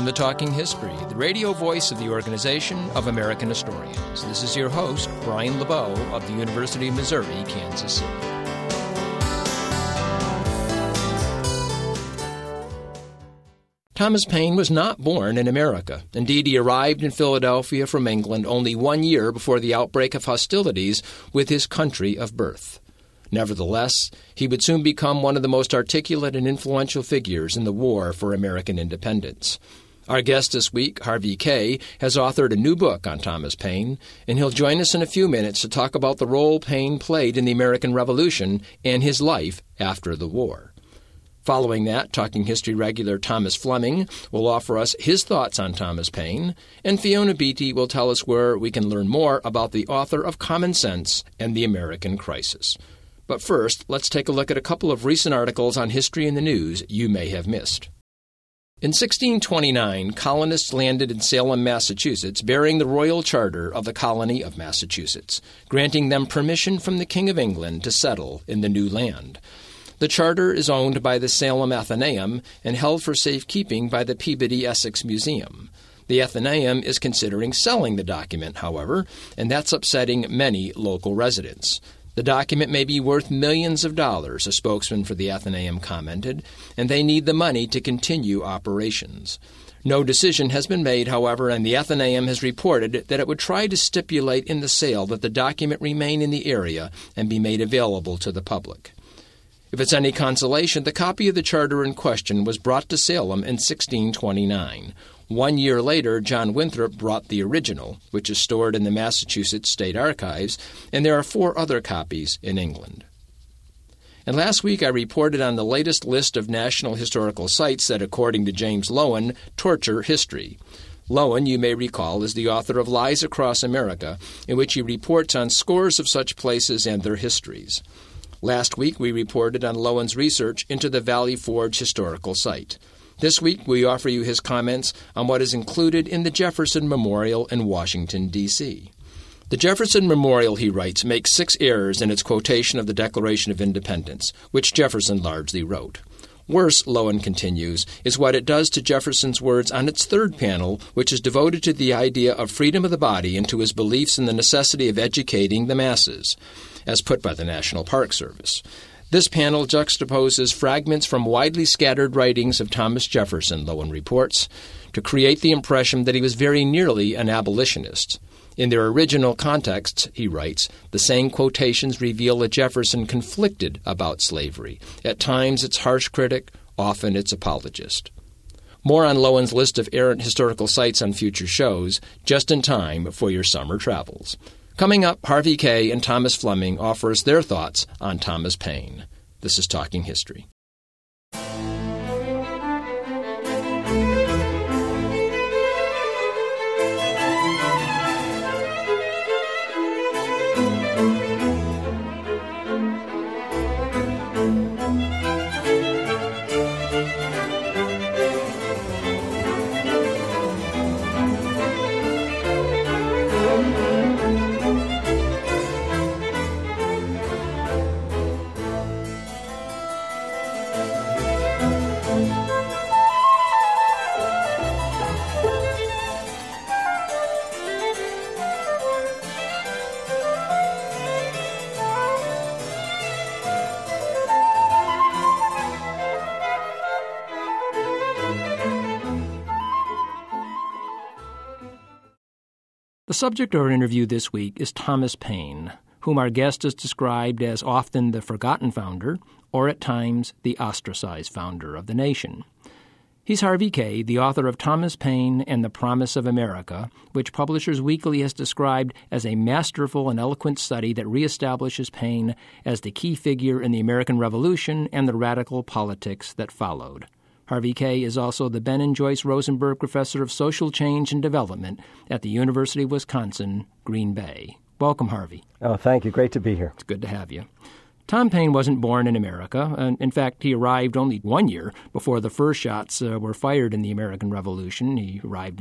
to Talking History, the radio voice of the Organization of American Historians. This is your host, Brian LeBeau of the University of Missouri, Kansas City. Thomas Paine was not born in America. Indeed, he arrived in Philadelphia from England only 1 year before the outbreak of hostilities with his country of birth. Nevertheless, he would soon become one of the most articulate and influential figures in the war for American independence. Our guest this week, Harvey Kaye, has authored a new book on Thomas Paine, and he'll join us in a few minutes to talk about the role Paine played in the American Revolution and his life after the war. Following that, Talking History regular Thomas Fleming will offer us his thoughts on Thomas Paine, and Fiona Beatty will tell us where we can learn more about the author of Common Sense and the American Crisis. But first, let's take a look at a couple of recent articles on history in the news you may have missed. In 1629, colonists landed in Salem, Massachusetts, bearing the royal charter of the colony of Massachusetts, granting them permission from the King of England to settle in the new land. The charter is owned by the Salem Athenaeum and held for safekeeping by the Peabody Essex Museum. The Athenaeum is considering selling the document, however, and that's upsetting many local residents. The document may be worth millions of dollars, a spokesman for the Athenaeum commented, and they need the money to continue operations. No decision has been made, however, and the Athenaeum has reported that it would try to stipulate in the sale that the document remain in the area and be made available to the public. If it's any consolation, the copy of the charter in question was brought to Salem in 1629. 1 year later, John Winthrop brought the original, which is stored in the Massachusetts State Archives, and there are 4 other copies in England. And last week I reported on the latest list of national historical sites that, according to James Loewen, torture history. Loewen, you may recall, is the author of Lies Across America, in which he reports on scores of such places and their histories. Last week, we reported on Loewen's research into the Valley Forge historical site. This week, we offer you his comments on what is included in the Jefferson Memorial in Washington, D.C. The Jefferson Memorial, he writes, makes 6 errors in its quotation of the Declaration of Independence, which Jefferson largely wrote. Worse, Loewen continues, is what it does to Jefferson's words on its 3rd panel, which is devoted to the idea of freedom of the body and to his beliefs in the necessity of educating the masses, as put by the National Park Service. This panel juxtaposes fragments from widely scattered writings of Thomas Jefferson, Loewen reports, to create the impression that he was very nearly an abolitionist. In their original contexts, he writes, the same quotations reveal that Jefferson conflicted about slavery, at times its harsh critic, often its apologist. More on Loewen's list of errant historical sites on future shows, just in time for your summer travels. Coming up, Harvey Kaye and Thomas Fleming offer us their thoughts on Thomas Paine. This is Talking History. The subject of our interview this week is Thomas Paine, whom our guest has described as often the forgotten founder, or at times the ostracized founder of the nation. He's Harvey Kaye, the author of Thomas Paine and the Promise of America, which Publishers Weekly has described as a masterful and eloquent study that reestablishes Paine as the key figure in the American Revolution and the radical politics that followed. Harvey Kaye is also the Ben and Joyce Rosenberg Professor of Social Change and Development at the University of Wisconsin, Green Bay. Welcome, Harvey. Oh, thank you. Great to be here. It's good to have you. Tom Paine wasn't born in America. And in fact, he arrived only 1 year before the first shots were fired in the American Revolution. He arrived in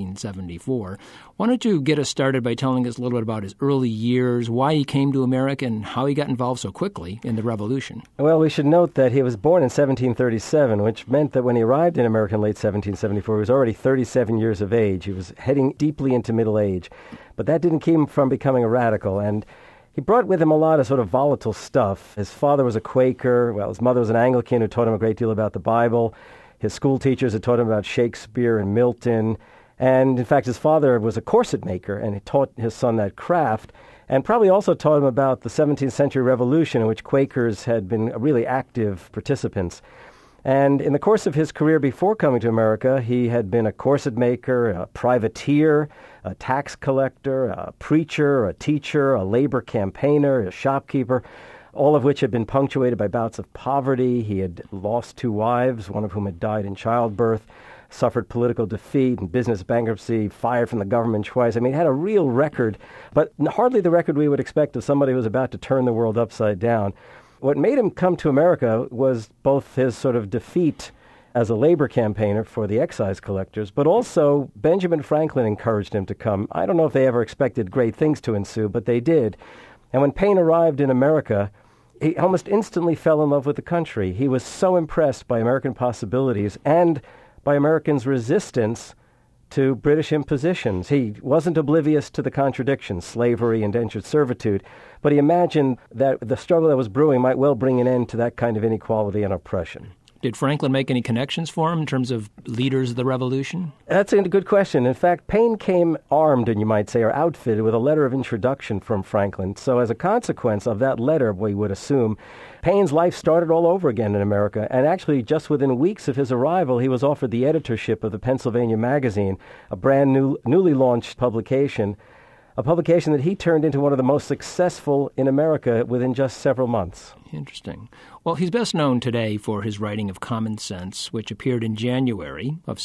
1774. Why don't you get us started by telling us a little bit about his early years, why he came to America, and how he got involved so quickly in the Revolution? Well, we should note that he was born in 1737, which meant that when he arrived in America in late 1774, he was already 37 years of age. He was heading deeply into middle age. But that didn't keep him from becoming a radical, and he brought with him a lot of sort of volatile stuff. His father was a Quaker. Well, his mother was an Anglican who taught him a great deal about the Bible. His school teachers had taught him about Shakespeare and Milton. And, in fact, his father was a corset maker, and he taught his son that craft, and probably also taught him about the 17th century revolution in which Quakers had been really active participants. And in the course of his career before coming to America, he had been a corset maker, a privateer, a tax collector, a preacher, a teacher, a labor campaigner, a shopkeeper, all of which had been punctuated by bouts of poverty. He had lost 2 wives, one of whom had died in childbirth, suffered political defeat and business bankruptcy, fired from the government twice. I mean, he had a real record, but hardly the record we would expect of somebody who was about to turn the world upside down. What made him come to America was both his sort of defeat as a labor campaigner for the excise collectors, but also Benjamin Franklin encouraged him to come. I don't know if they ever expected great things to ensue, but they did. And when Paine arrived in America, he almost instantly fell in love with the country. He was so impressed by American possibilities and by Americans' resistance to British impositions. He wasn't oblivious to the contradictions, slavery, indentured servitude, but he imagined that the struggle that was brewing might well bring an end to that kind of inequality and oppression. Did Franklin make any connections for him in terms of leaders of the Revolution? That's a good question. In fact, Paine came armed, and you might say, or outfitted with a letter of introduction from Franklin. So as a consequence of that letter, we would assume, Paine's life started all over again in America. And actually, just within weeks of his arrival, he was offered the editorship of the Pennsylvania Magazine, a brand newly launched publication, a publication that he turned into one of the most successful in America within just several months. Interesting. Well, he's best known today for his writing of Common Sense, which appeared in January of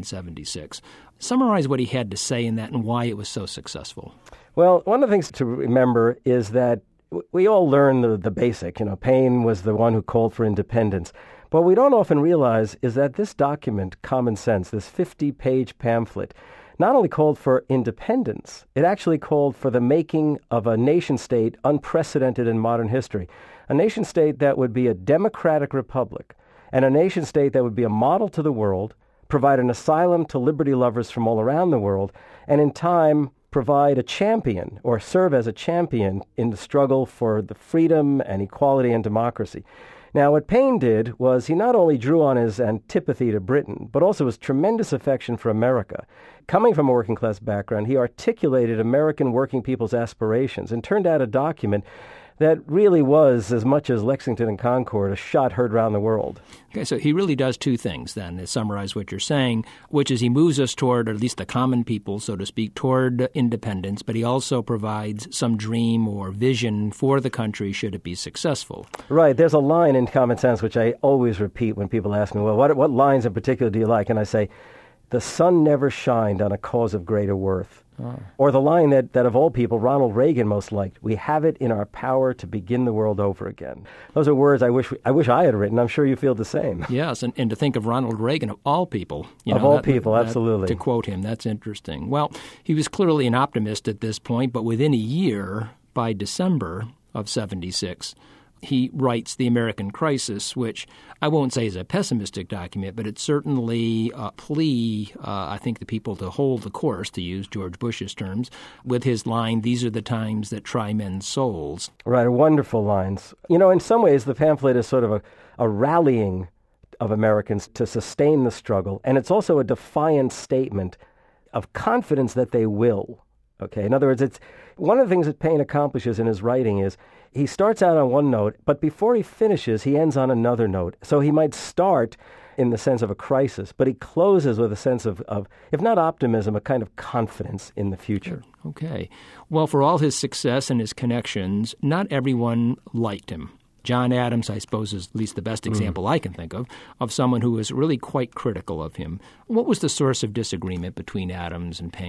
1776. Summarize what he had to say in that and why it was so successful. Well, one of the things to remember is that we all learn the basic. Paine was the one who called for independence. But what we don't often realize is that this document, Common Sense, this 50-page pamphlet, not only called for independence, it actually called for the making of a nation-state unprecedented in modern history. A nation-state that would be a democratic republic, and a nation-state that would be a model to the world, provide an asylum to liberty lovers from all around the world, and in time provide a champion, or serve as a champion in the struggle for the freedom and equality and democracy. Now, what Paine did was he not only drew on his antipathy to Britain, but also his tremendous affection for America. Coming from a working-class background, he articulated American working people's aspirations and turned out a document that really was, as much as Lexington and Concord, a shot heard around the world. Okay, so he really does 2 things then, to summarize what you're saying, which is he moves us toward, or at least the common people, so to speak, toward independence, but he also provides some dream or vision for the country should it be successful. Right. There's a line in Common Sense which I always repeat when people ask me, well, what lines in particular do you like? And I say, the sun never shined on a cause of greater worth. Oh. Or the line that of all people, Ronald Reagan most liked, we have it in our power to begin the world over again. Those are words I wish I had written. I'm sure you feel the same. Yes, and to think of Ronald Reagan, of all people. Absolutely. To quote him, that's interesting. Well, he was clearly an optimist at this point, but within a year, by December of 76, he writes The American Crisis, which I won't say is a pessimistic document, but it's certainly a plea, I think, the people to hold the course, to use George Bush's terms, with his line, these are the times that try men's souls. Right, wonderful lines. In some ways, the pamphlet is sort of a rallying of Americans to sustain the struggle, and it's also a defiant statement of confidence that they will. Okay, in other words, it's one of the things that Paine accomplishes in his writing is he starts out on one note, but before he finishes, he ends on another note. So he might start in the sense of a crisis, but he closes with a sense of if not optimism, a kind of confidence in the future. Okay. Well, for all his success and his connections, not everyone liked him. John Adams, I suppose, is at least the best example I can think of someone who was really quite critical of him. What was the source of disagreement between Adams and Paine?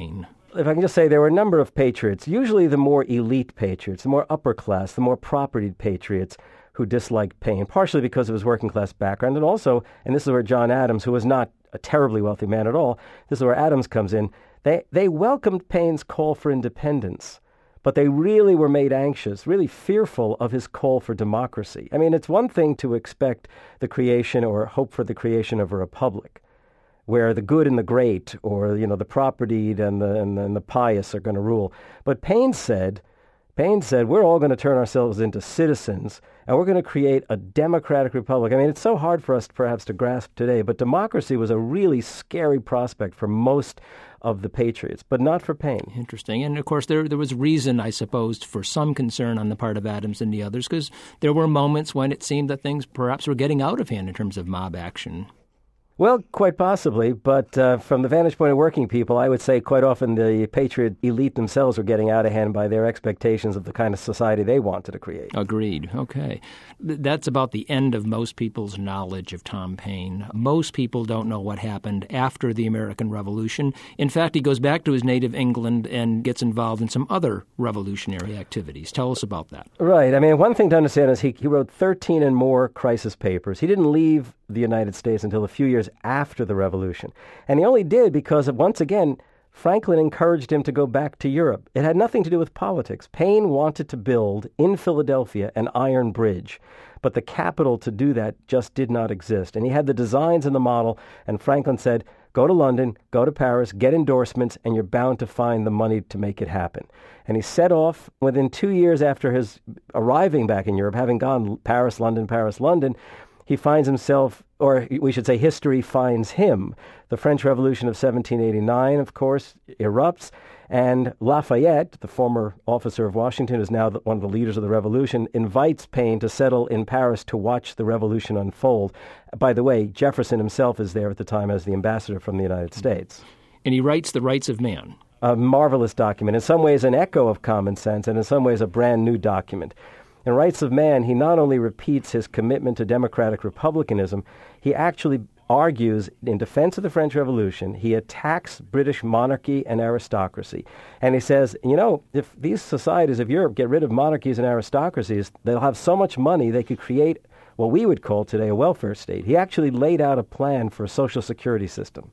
If I can just say, there were a number of patriots, usually the more elite patriots, the more upper class, the more propertied patriots who disliked Paine, partially because of his working class background, and also, and this is where John Adams, who was not a terribly wealthy man at all, this is where Adams comes in, they welcomed Paine's call for independence, but they really were made anxious, really fearful of his call for democracy. I mean, it's one thing to expect the creation or hope for the creation of a republic, where the good and the great, or the propertied and the pious are going to rule. But Paine said, we're all going to turn ourselves into citizens, and we're going to create a democratic republic. I mean, it's so hard for us perhaps to grasp today, but democracy was a really scary prospect for most of the patriots, but not for Paine. Interesting. And, of course, there was reason, I suppose, for some concern on the part of Adams and the others, because there were moments when it seemed that things perhaps were getting out of hand in terms of mob action. Well, quite possibly, but from the vantage point of working people, I would say quite often the patriot elite themselves were getting out of hand by their expectations of the kind of society they wanted to create. Agreed. Okay. That's about the end of most people's knowledge of Tom Paine. Most people don't know what happened after the American Revolution. In fact, he goes back to his native England and gets involved in some other revolutionary activities. Tell us about that. Right. I mean, one thing to understand is he wrote 13 and more crisis papers. He didn't leave the United States until a few years after the Revolution. And he only did because, once again, Franklin encouraged him to go back to Europe. It had nothing to do with politics. Paine wanted to build in Philadelphia an iron bridge, but the capital to do that just did not exist. And he had the designs and the model, and Franklin said, go to London, go to Paris, get endorsements, and you're bound to find the money to make it happen. And he set off within 2 years after his arriving back in Europe, having gone Paris, London, he finds himself, or we should say history finds him. The French Revolution of 1789, of course, erupts, and Lafayette, the former officer of Washington, who is now one of the leaders of the revolution, invites Paine to settle in Paris to watch the revolution unfold. By the way, Jefferson himself is there at the time as the ambassador from the United States. And he writes The Rights of Man. A marvelous document, in some ways an echo of Common Sense, and in some ways a brand new document. In Rights of Man, he not only repeats his commitment to democratic republicanism, he actually argues in defense of the French Revolution. He attacks British monarchy and aristocracy. And he says, if these societies of Europe get rid of monarchies and aristocracies, they'll have so much money they could create what we would call today a welfare state. He actually laid out a plan for a social security system.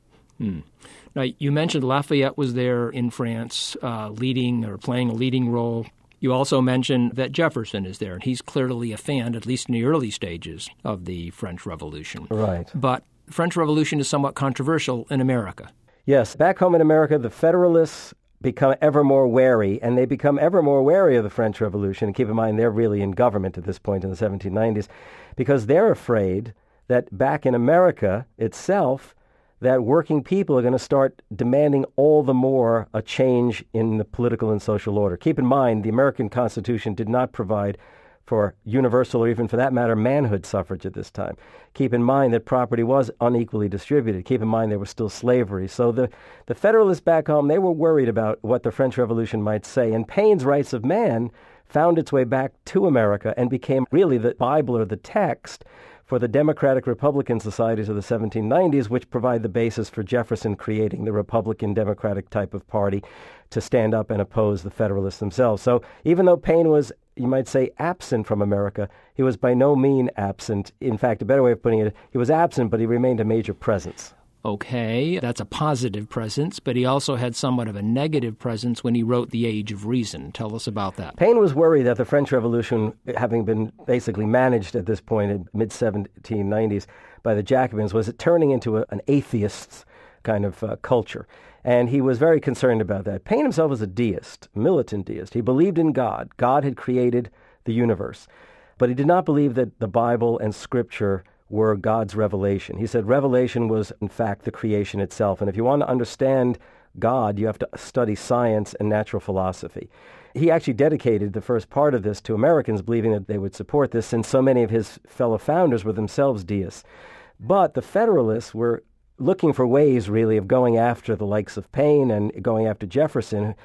Now, you mentioned Lafayette was there in France leading or playing a leading role. You also mentioned that Jefferson is there, and he's clearly a fan, at least in the early stages of the French Revolution. Right. But the French Revolution is somewhat controversial in America. Yes. Back home in America, the Federalists become ever more wary, and they become ever more wary of the French Revolution. And keep in mind, they're really in government at this point in the 1790s, because they're afraid that back in America itself, that working people are going to start demanding all the more a change in the political and social order. Keep in mind, the American Constitution did not provide for universal, or even for that matter, manhood suffrage at this time. Keep in mind that property was unequally distributed. Keep in mind there was still slavery. So the Federalists back home, they were worried about what the French Revolution might say. And Paine's Rights of Man found its way back to America and became really the Bible or the text for the Democratic Republican societies of the 1790s, which provide the basis for Jefferson creating the Republican Democratic type of party to stand up and oppose the Federalists themselves. So even though Paine was, you might say, absent from America, he was by no means absent. In fact, a better way of putting it, he was absent, but he remained a major presence. Okay, that's a positive presence, but he also had somewhat of a negative presence when he wrote The Age of Reason. Tell us about that. Paine was worried that the French Revolution, having been basically managed at this point in mid-1790s by the Jacobins, was turning into an atheist kind of culture. And he was very concerned about that. Paine himself was a deist, militant deist. He believed in God. God had created the universe. But he did not believe that the Bible and Scripture were God's revelation. He said revelation was, in fact, the creation itself. And if you want to understand God, you have to study science and natural philosophy. He actually dedicated the first part of this to Americans, believing that they would support this, since so many of his fellow founders were themselves deists. But the Federalists were looking for ways, really, of going after the likes of Paine and going after Jefferson.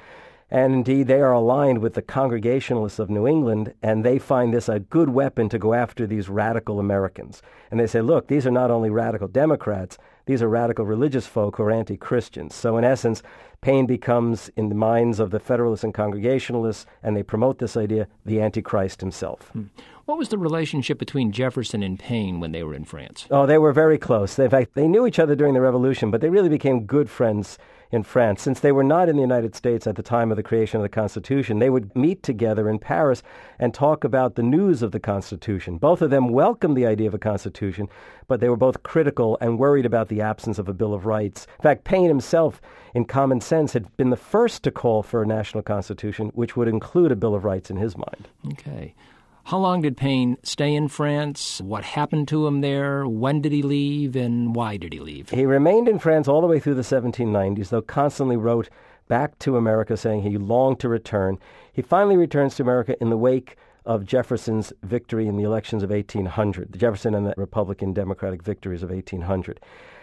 And indeed, they are aligned with the Congregationalists of New England, and they find this a good weapon to go after these radical Americans. And they say, look, these are not only radical Democrats, these are radical religious folk who are anti-Christians. So in essence, Paine becomes, in the minds of the Federalists and Congregationalists, and they promote this idea, the Antichrist himself. What was the relationship between Jefferson and Paine when they were in France? Oh, they were very close. In fact, they knew each other during the Revolution, but they really became good friends in France. Since they were not in the United States at the time of the creation of the Constitution, they would meet together in Paris and talk about the news of the Constitution. Both of them welcomed the idea of a Constitution, but they were both critical and worried about the absence of a Bill of Rights. In fact, Paine himself, in Common Sense, had been the first to call for a national Constitution, which would include a Bill of Rights in his mind. Okay. How long did Paine stay in France? What happened to him there? When did he leave, and why did he leave? He remained in France all the way through the 1790s, though constantly wrote back to America saying he longed to return. He finally returns to America in the wake of Jefferson's victory in the elections of 1800, the Jefferson and the Republican Democratic victories of 1800.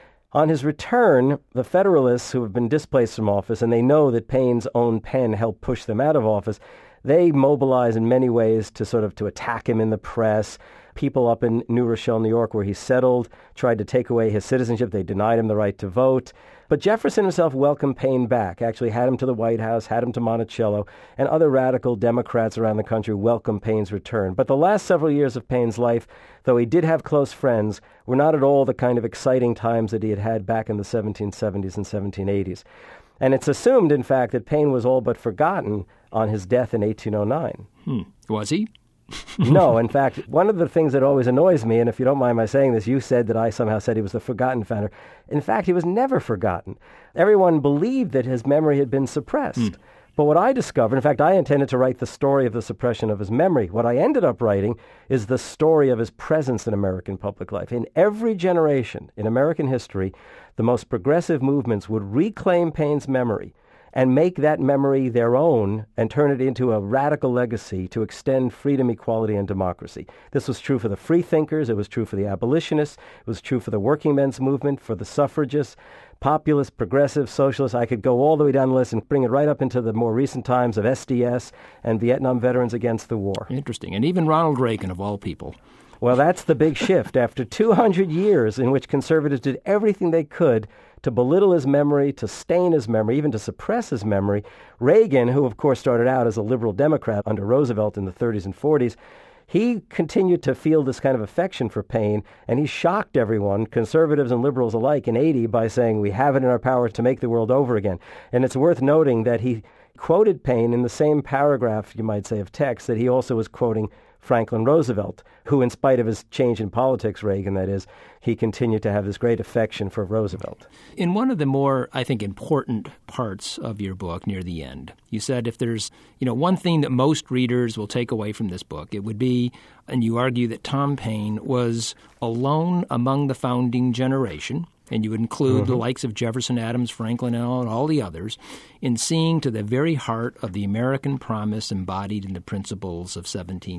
On his return, the Federalists, who have been displaced from office, and they know that Paine's own pen helped push them out of office, they mobilize in many ways to attack him in the press. People up in New Rochelle, New York, where he settled, tried to take away his citizenship. They denied him the right to vote. But Jefferson himself welcomed Paine back, actually had him to the White House, had him to Monticello, and other radical Democrats around the country welcomed Paine's return. But the last several years of Paine's life, though he did have close friends, were not at all the kind of exciting times that he had had back in the 1770s and 1780s. And it's assumed, in fact, that Paine was all but forgotten on his death in 1809. Was he? No, in fact, one of the things that always annoys me, and if you don't mind my saying this, you said that I somehow said he was the forgotten founder. In fact, he was never forgotten. Everyone believed that his memory had been suppressed. But what I discovered, in fact, I intended to write the story of the suppression of his memory. What I ended up writing is the story of his presence in American public life. In every generation in American history, the most progressive movements would reclaim Paine's memory and make that memory their own and turn it into a radical legacy to extend freedom, equality, and democracy. This was true for the freethinkers. It was true for the abolitionists. It was true for the working men's movement, for the suffragists, populist, progressive, socialist. I could go all the way down the list and bring it right up into the more recent times of SDS and Vietnam veterans against the war. Interesting. And even Ronald Reagan, of all people. Well, that's the big shift. After 200 years in which conservatives did everything they could to belittle his memory, to stain his memory, even to suppress his memory, Reagan, who of course started out as a liberal Democrat under Roosevelt in the 30s and 40s, he continued to feel this kind of affection for Paine, and he shocked everyone, conservatives and liberals alike, in 80 by saying, we have it in our power to make the world over again. And it's worth noting that he quoted Paine in the same paragraph, you might say, of text, that he also was quoting Franklin Roosevelt, who, in spite of his change in politics, Reagan, that is, he continued to have this great affection for Roosevelt. In one of the more, I think, important parts of your book near the end, you said if there's, one thing that most readers will take away from this book, it would be, and you argue that Tom Paine was alone among the founding generation, and you would include the likes of Jefferson, Adams, Franklin, and all the others, in seeing to the very heart of the American promise embodied in the principles of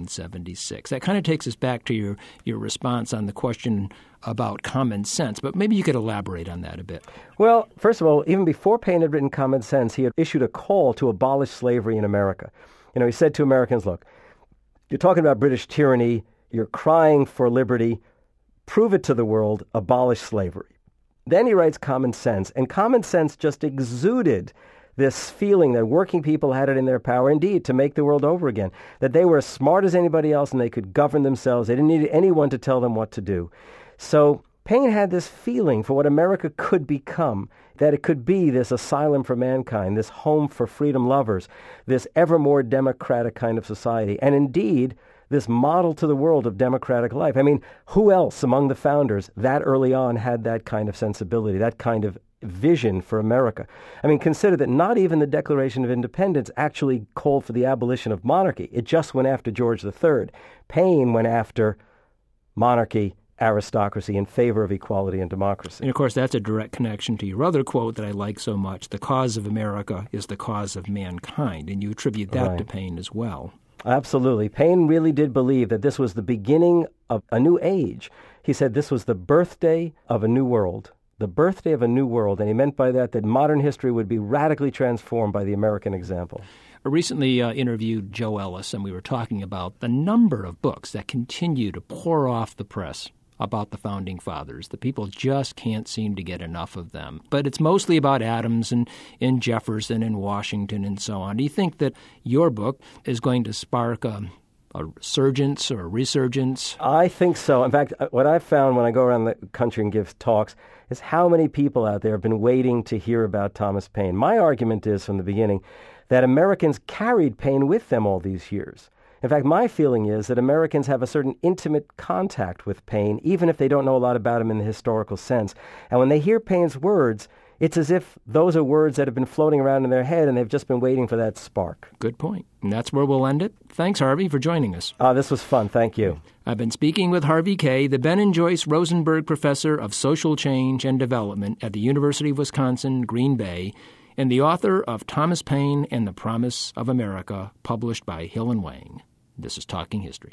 1776. That kind of takes us back to your response on the question about common sense, but maybe you could elaborate on that a bit. Well, first of all, even before Paine had written Common Sense, he had issued a call to abolish slavery in America. He said to Americans, look, you're talking about British tyranny, you're crying for liberty, prove it to the world, abolish slavery. Then he writes Common Sense, and Common Sense just exuded this feeling that working people had it in their power, indeed, to make the world over again, that they were as smart as anybody else and they could govern themselves. They didn't need anyone to tell them what to do. So Paine had this feeling for what America could become, that it could be this asylum for mankind, this home for freedom lovers, this ever more democratic kind of society, and indeed, this model to the world of democratic life. I mean, who else among the founders that early on had that kind of sensibility, that kind of vision for America? I mean, consider that not even the Declaration of Independence actually called for the abolition of monarchy. It just went after George III. Paine went after monarchy, aristocracy, in favor of equality and democracy. And of course, that's a direct connection to your other quote that I like so much, the cause of America is the cause of mankind, and you attribute that to Paine as well. Absolutely. Paine really did believe that this was the beginning of a new age. He said this was the birthday of a new world, the birthday of a new world, and he meant by that modern history would be radically transformed by the American example. I recently interviewed Joe Ellis, and we were talking about the number of books that continue to pour off the press about the Founding Fathers. The people just can't seem to get enough of them. But it's mostly about Adams and Jefferson and Washington and so on. Do you think that your book is going to spark a resurgence or a resurgence? I think so. In fact, what I've found when I go around the country and give talks is how many people out there have been waiting to hear about Thomas Paine. My argument is from the beginning that Americans carried Paine with them all these years. In fact, my feeling is that Americans have a certain intimate contact with Paine, even if they don't know a lot about him in the historical sense. And when they hear Paine's words, it's as if those are words that have been floating around in their head and they've just been waiting for that spark. Good point. And that's where we'll end it. Thanks, Harvey, for joining us. This was fun. Thank you. I've been speaking with Harvey Kaye, the Ben and Joyce Rosenberg Professor of Social Change and Development at the University of Wisconsin, Green Bay, and the author of Thomas Paine and the Promise of America, published by Hill and Wang. This is Talking History.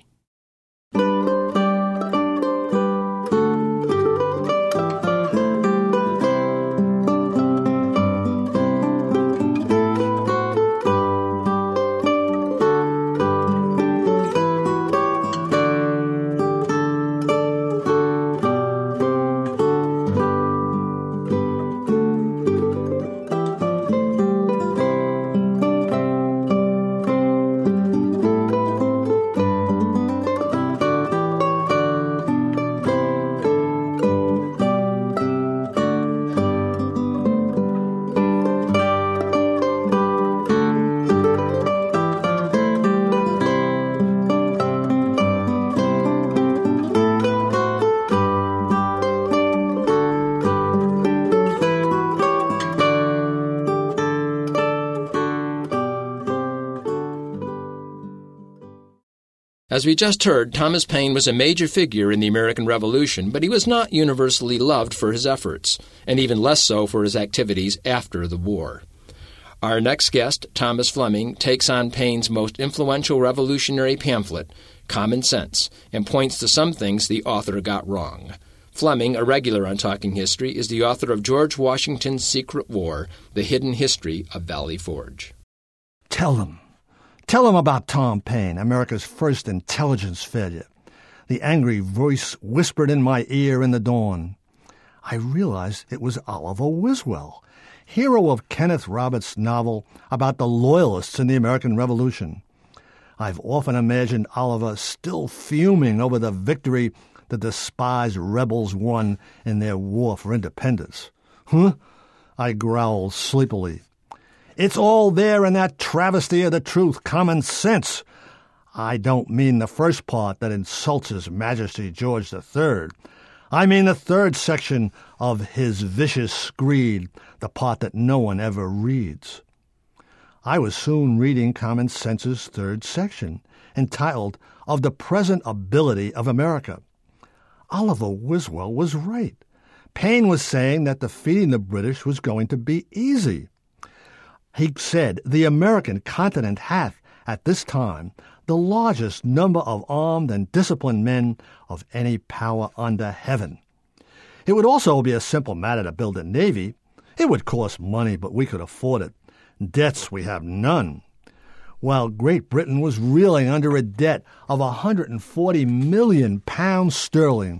As we just heard, Thomas Paine was a major figure in the American Revolution, but he was not universally loved for his efforts, and even less so for his activities after the war. Our next guest, Thomas Fleming, takes on Paine's most influential revolutionary pamphlet, Common Sense, and points to some things the author got wrong. Fleming, a regular on Talking History, is the author of George Washington's Secret War, The Hidden History of Valley Forge. Tell them about Tom Paine, America's first intelligence failure. The angry voice whispered in my ear in the dawn. I realized it was Oliver Wiswell, hero of Kenneth Roberts' novel about the Loyalists in the American Revolution. I've often imagined Oliver still fuming over the victory the despised rebels won in their war for independence. Huh? I growled sleepily. It's all there in that travesty of the truth, Common Sense. I don't mean the first part that insults His Majesty George III. I mean the third section of His Vicious Screed, the part that no one ever reads. I was soon reading Common Sense's third section, entitled Of the Present Ability of America. Oliver Wiswell was right. Paine was saying that defeating the British was going to be easy. He said, the American continent hath, at this time, the largest number of armed and disciplined men of any power under heaven. It would also be a simple matter to build a navy. It would cost money, but we could afford it. Debts we have none. While Great Britain was reeling under a debt of 140 million pounds sterling,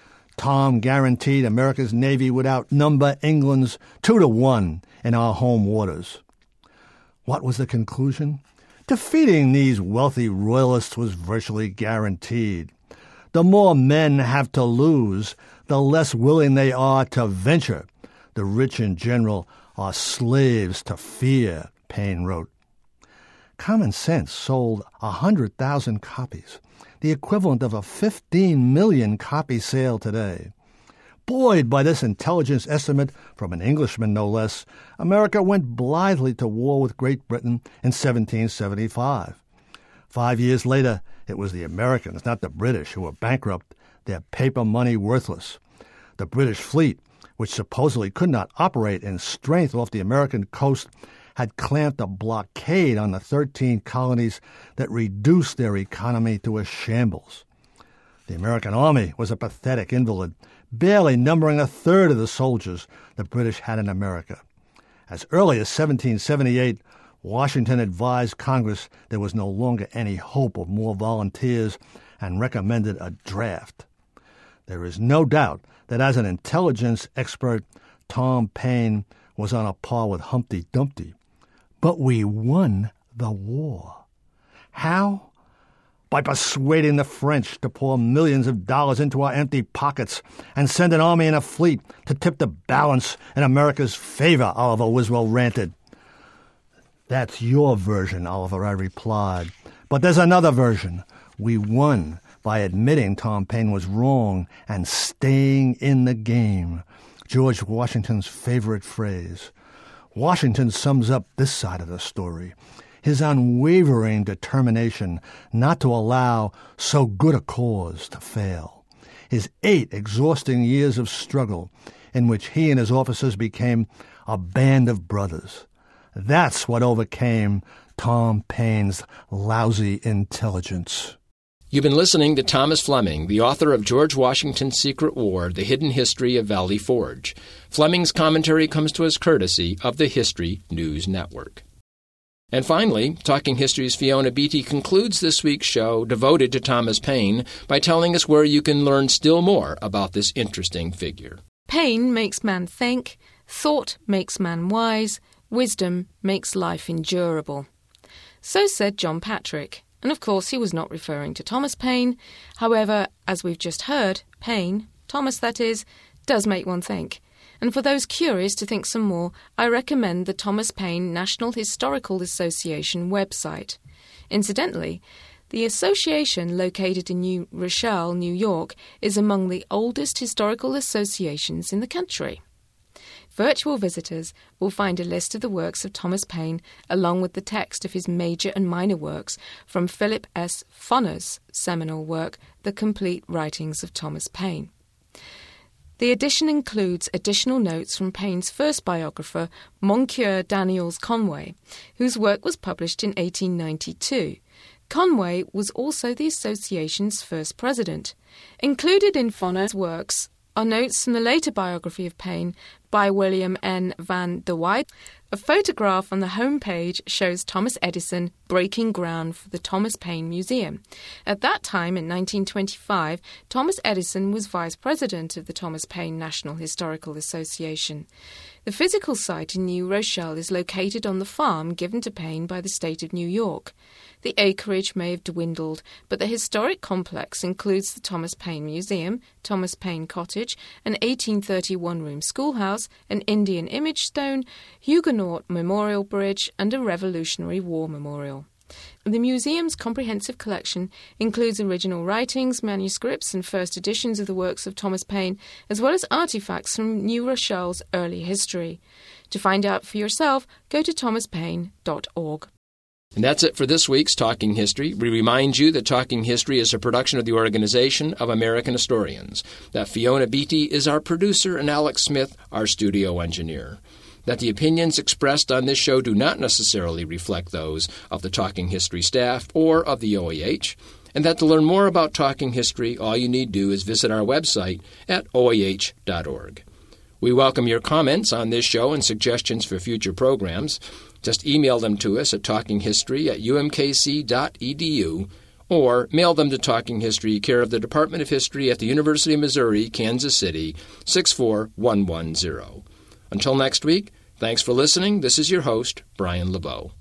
Tom guaranteed America's navy would outnumber England's 2-1 in our home waters. What was the conclusion? Defeating these wealthy royalists was virtually guaranteed. The more men have to lose, the less willing they are to venture. The rich in general are slaves to fear, Paine wrote. Common Sense sold 100,000 copies, the equivalent of a 15 million copy sale today. Buoyed by this intelligence estimate from an Englishman no less, America went blithely to war with Great Britain in 1775. 5 years later, it was the Americans, not the British, who were bankrupt, their paper money worthless. The British fleet, which supposedly could not operate in strength off the American coast, had clamped a blockade on the 13 colonies that reduced their economy to a shambles. The American Army was a pathetic invalid, barely numbering a third of the soldiers the British had in America. As early as 1778, Washington advised Congress there was no longer any hope of more volunteers and recommended a draft. There is no doubt that as an intelligence expert, Tom Paine was on a par with Humpty Dumpty. But we won the war. How? By persuading the French to pour millions of dollars into our empty pockets and send an army and a fleet to tip the balance in America's favor, Oliver Wiswell ranted. That's your version, Oliver, I replied. But there's another version. We won by admitting Tom Paine was wrong and staying in the game. George Washington's favorite phrase. Washington sums up this side of the story. His unwavering determination not to allow so good a cause to fail. His 8 exhausting years of struggle in which he and his officers became a band of brothers. That's what overcame Tom Paine's lousy intelligence. You've been listening to Thomas Fleming, the author of George Washington's Secret War, The Hidden History of Valley Forge. Fleming's commentary comes to us courtesy of the History News Network. And finally, Talking History's Fiona Beatty concludes this week's show devoted to Thomas Paine by telling us where you can learn still more about this interesting figure. Pain makes man think, thought makes man wise, wisdom makes life endurable. So said John Patrick. And of course he was not referring to Thomas Paine. However, as we've just heard, Paine, Thomas that is, does make one think. And for those curious to think some more, I recommend the Thomas Paine National Historical Association website. Incidentally, the association, located in New Rochelle, New York, is among the oldest historical associations in the country. Virtual visitors will find a list of the works of Thomas Paine along with the text of his major and minor works from Philip S. Foner's seminal work, The Complete Writings of Thomas Paine. The edition includes additional notes from Paine's first biographer, Moncure Daniels Conway, whose work was published in 1892. Conway was also the association's first president. Included in Foner's works are notes from the later biography of Paine by William N. Van der Weyden. A photograph on the home page shows Thomas Edison breaking ground for the Thomas Paine Museum. At that time, in 1925, Thomas Edison was vice president of the Thomas Paine National Historical Association. The physical site in New Rochelle is located on the farm given to Paine by the state of New York. The acreage may have dwindled, but the historic complex includes the Thomas Paine Museum, Thomas Paine Cottage, an 1831-room schoolhouse, an Indian image stone, Huguenot Memorial Bridge, and a Revolutionary War Memorial. The museum's comprehensive collection includes original writings, manuscripts, and first editions of the works of Thomas Paine, as well as artifacts from New Rochelle's early history. To find out for yourself, go to thomaspaine.org. And that's it for this week's Talking History. We remind you that Talking History is a production of the Organization of American Historians, that Fiona Beatty is our producer and Alex Smith our studio engineer, that the opinions expressed on this show do not necessarily reflect those of the Talking History staff or of the OAH, and that to learn more about Talking History, all you need do is visit our website at oah.org. We welcome your comments on this show and suggestions for future programs. Just email them to us at talkinghistory@umkc.edu or mail them to Talking History, care of the Department of History at the University of Missouri, Kansas City, 64110. Until next week, thanks for listening. This is your host, Brian LeBeau.